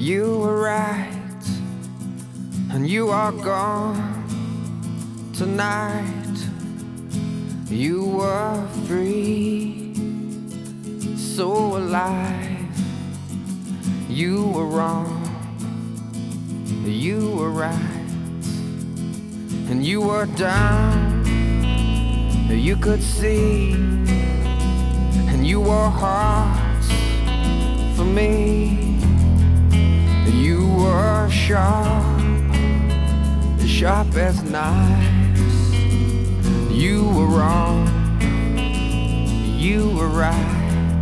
You were right, and you are gone tonight. You were free, so alive. You were wrong, you were right, and you were down. You could see, and you wore hearts for me. You were sharp, sharp as knives. You were wrong, you were right.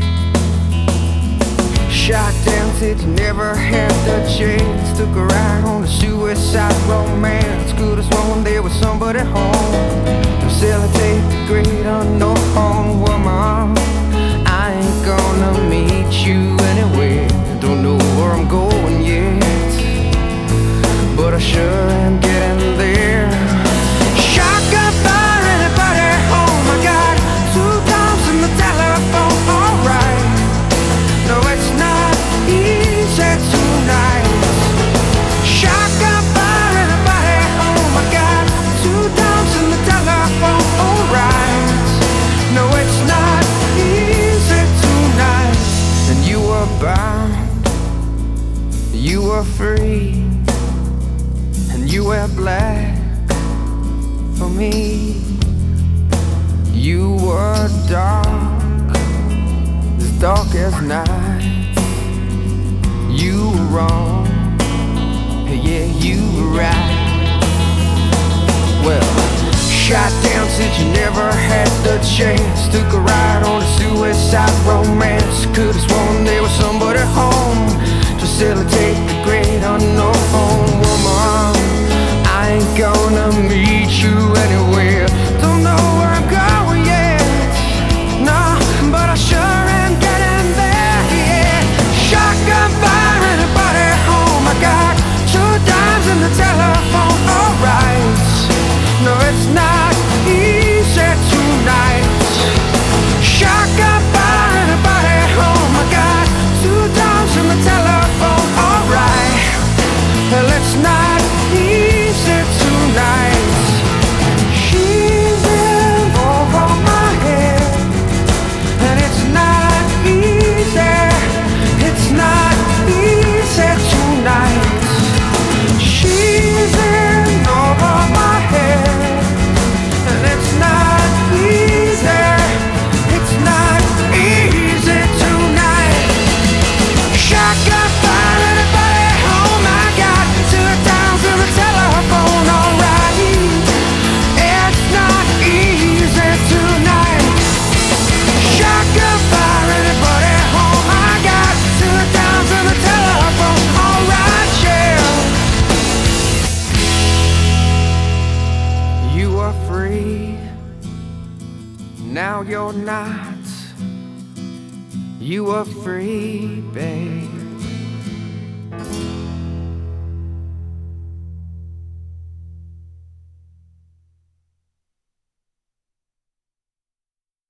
Shot down, said you never had the chance. Took a ride on a suicide romance. Could have sworn there was somebody home. Facilitate the great unknown woman. I ain't gonna meet you anywhere. Don't know where I'm going yet, but I sure am getting there. Shotgun fire, anybody home? I got 2 times in the telephone, alright. No, it's not easy tonight. Shotgun fire, anybody home? I got 2 times in the telephone, alright. No, it's not easy tonight. And you were bound, you were free, and you were black for me. You were dark, as dark as night. You were wrong, yeah, you were right. Well, shot down since you never had the chance. Took a ride on a suicide romance. Could've sworn there was somebody home. Facilitate the great unknown woman. I ain't gonna meet you anywhere. Don't know where I'm going yet, no, but I sure am getting there, yeah. Shotgun fire, anybody home? I got 2 times in the telephone, alright. No, it's not easy tonight. Shotgun fire, anybody home? I got 2 times in the telephone, alright. Well, it's not easy tonight. She's in over my head, and it's not easy. It's not easy tonight. She's in over my head, and it's not easy. It's not easy tonight. Shotgun fire, anybody home? I got 2 times in the telephone, alright. It's not easy tonight. Shotgun fire, anybody home? I got 2 times in the telephone, alright, yeah. You were free, now you're not. You were free, babe.